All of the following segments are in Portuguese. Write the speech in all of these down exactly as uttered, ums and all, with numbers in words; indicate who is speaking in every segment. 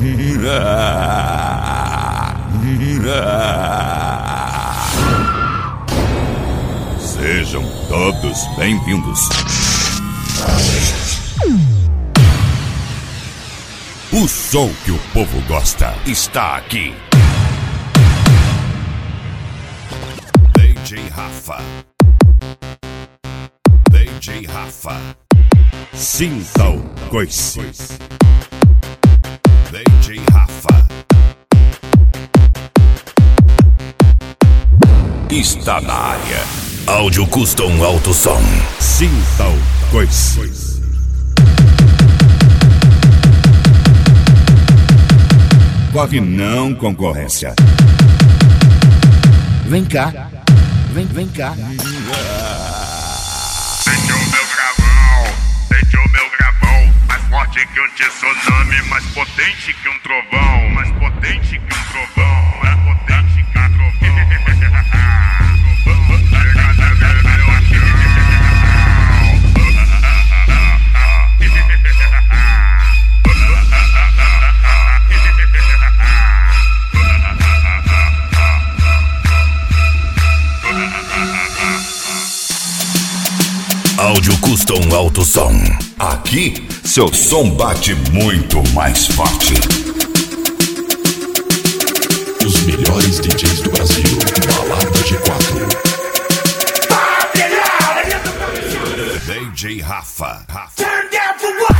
Speaker 1: Sejam todos bem-vindos. O som que o povo gosta está aqui. D J Rafa. D J Rafa. Sinta o coice. D J Rafa. Está na área. Áudio Custom Alto Som. Sinta o coice. Corre não, concorrência. Vem cá. Vem, vem cá.
Speaker 2: Sente o meu gravão, sente o meu gravão. Mais forte que um tsunami, mais potente que um trovão. Mais potente que um trovão, mais potente que um trovão.
Speaker 1: Áudio Custom Alto Som. Aqui, seu som bate muito mais forte.
Speaker 3: Os melhores D Js do Brasil. Balada G quatro.
Speaker 1: D J Rafa. Rafa.
Speaker 2: Turn down for what?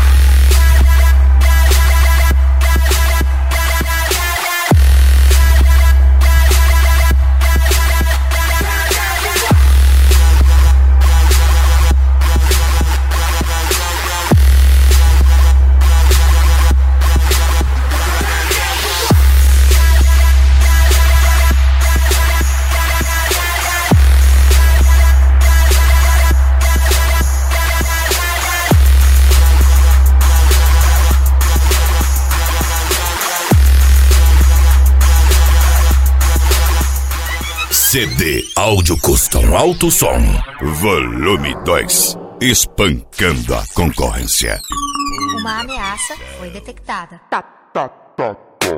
Speaker 1: C D Áudio Custom Alto Som. Volume dois. Espancando a concorrência.
Speaker 4: Uma ameaça foi detectada.
Speaker 2: Tá, tá, tá, tá.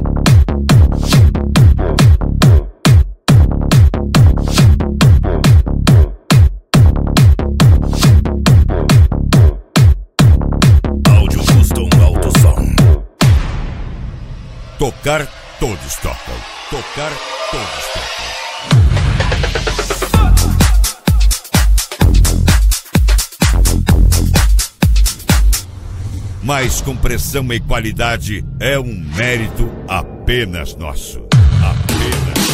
Speaker 1: Áudio Custom Alto Som. Tocar, todos tocam. Tocar, todos tocam. Mas compressão e qualidade é um mérito apenas nosso. Apenas.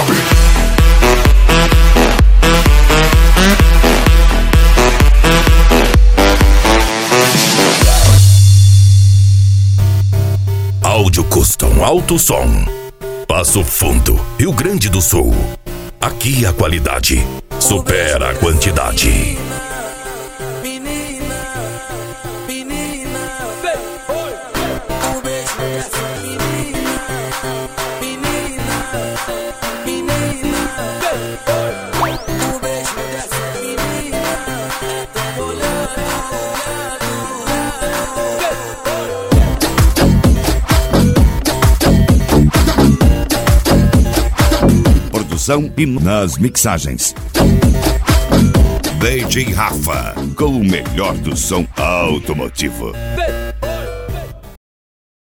Speaker 1: Áudio Custom Alto Som. Passo Fundo, Rio Grande do Sul. Aqui a qualidade supera a quantidade. E nas mixagens D J Rafa, com o melhor do som automotivo.